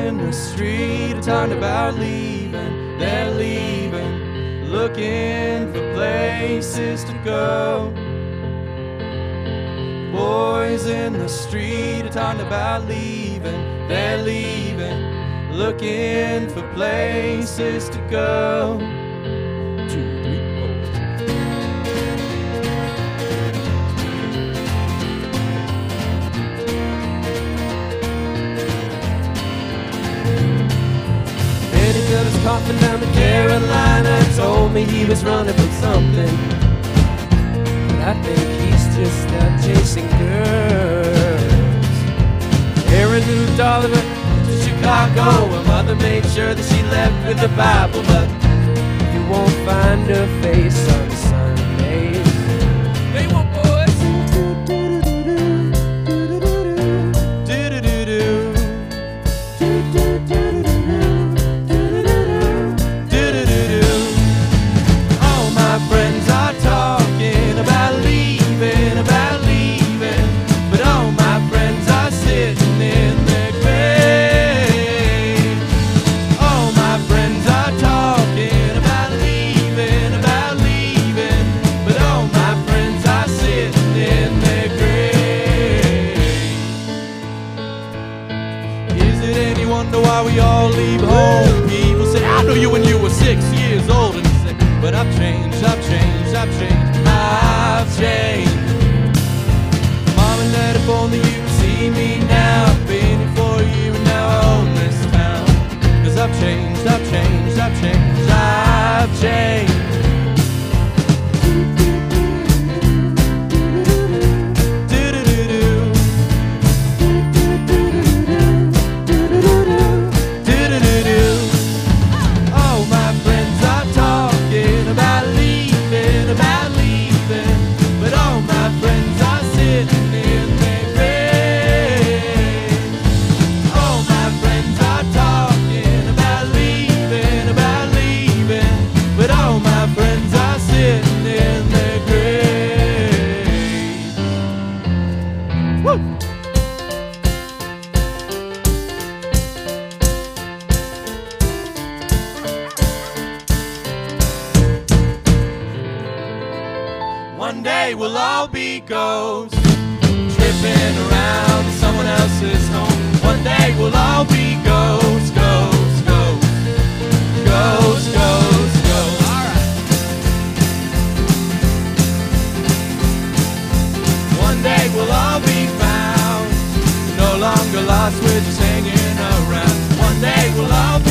in the street are talking about leaving. They're leaving, looking for places to go. Boys in the street are talking about leaving. They're leaving, looking for places to go. 2, 3, 4. Eddie got his coffin down to Carolina. Told me he was running from something, but I think he's just out chasing girls. Aaron moved Oliver to Chicago. Her mother made sure that she left with the Bible, but you won't find her face on Sundays. They want boys. All my friends are talking about leaving, but all my friends are sitting in their graves. All my friends are talking about leaving, but all my friends are sitting in their graves. Is it any wonder why we all leave home? People say, I knew you when you were 6 years old. And you say, but I've changed, I've changed, I've changed, I've changed. Mom and Dad, if only you could see me now. I've been here for a year and now I own this town. 'Cause I've changed, I've changed, I've changed, I've changed. All my friends are talking about leaving, but all my friends are sitting in their graves. All my friends are talking about leaving, but all my friends are sitting in their graves. Woo! One day we'll all be ghosts, tripping around someone else's home. One day we'll all be ghosts, ghosts, ghosts, ghosts, ghosts, ghosts. All right. One day we'll all be found, no longer lost, we're just hanging around. One day we'll all